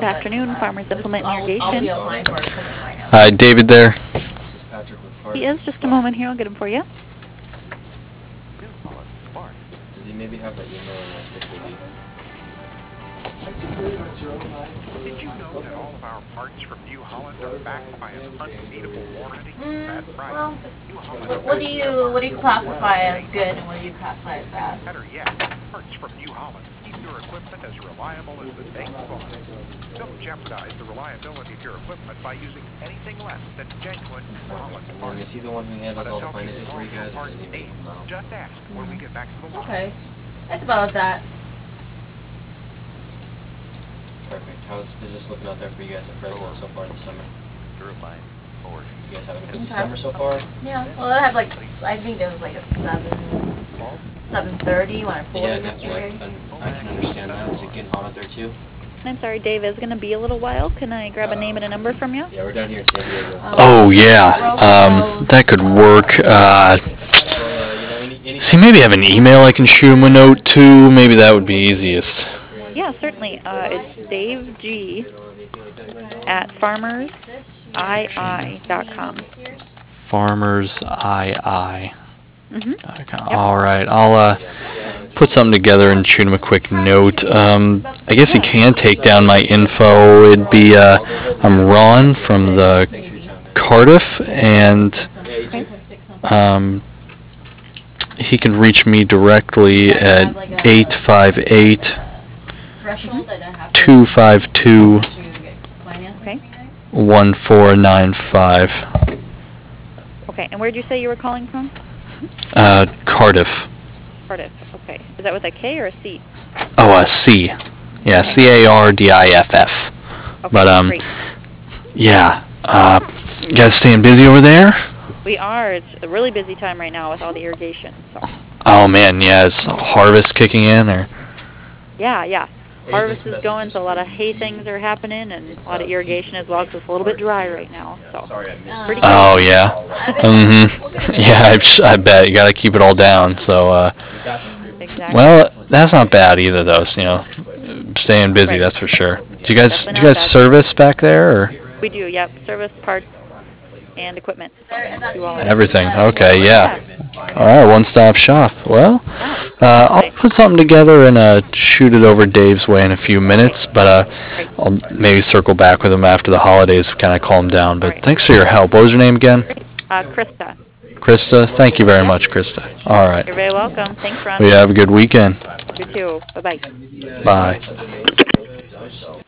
afternoon, Farmers Implement I'll be Irrigation. applying for it because of my house. Hi, David there. This is Patrick with Farmers. He is. Just a moment here. I'll get him for you. Does he maybe have that email in that picture? Did you know that all of our parts from New Holland are backed by an unbeatable warranty? That's right. Well, New Holland what do you classify as good and what do you classify as bad? Better yet, parts from New Holland keep your equipment as reliable as the day you bought it. Don't jeopardize the reliability of your equipment by using anything less than genuine New Holland parts. Is he the one who handles Let all us the help you finances for you solve your guys? Or parts does he make needs. them out? Just ask when we get back to the line. Okay. It's about that. Perfect. How's business looking out there for you guys at Fresno so far this summer? You guys having a good summer so far? Yeah. Well, I have I think there was like a 7:30 when I pulled Yeah, in yesterday. I can understand that. Is it getting hot out there too? I'm sorry, Dave is going to be a little while. Can I grab a name and a number from you? Yeah, we're down here in San Diego. Oh, yeah. That could work. Does he maybe have an email I can shoot him a note to? Maybe that would be easiest. Yeah, certainly. It's Dave G at farmersii.com. FarmersII. Mm-hmm. All right. I'll put something together and shoot him a quick note. I guess he can take down my info. It'd be I'm Ron from the Cardiff, and he can reach me directly at 858-252-1495. Okay, and where did you say you were calling from? Cardiff. Cardiff. Okay. Is that with a K or a C? Oh, C. Yeah, CARDIFF. Okay, But great. yeah. You guys staying busy over there? We are. It's a really busy time right now with all the irrigation. So. Oh man, yeah. Is harvest kicking in or? Yeah. Harvest is going, so a lot of hay things are happening, and a lot of irrigation as well, because it's a little bit dry right now. So. Pretty Oh yeah. Yeah, I bet you got to keep it all down. So. Exactly. Well, that's not bad either, though. Staying busy, Right. that's for sure. Do you guys Definitely not bad. service back there or? We do. Yep. Service, parts, and equipment. Do all of it. Everything. Okay, yeah. All right, one-stop shop. Well, I'll put something together and shoot it over Dave's way in a few minutes, but I'll maybe circle back with him after the holidays, kind of calm down. But thanks for your help. What was your name again? Krista. Krista. Thank you very much, Krista. All right. You're very welcome. Thanks, Ron. Well, you have a good weekend. You too. Bye-bye. Bye.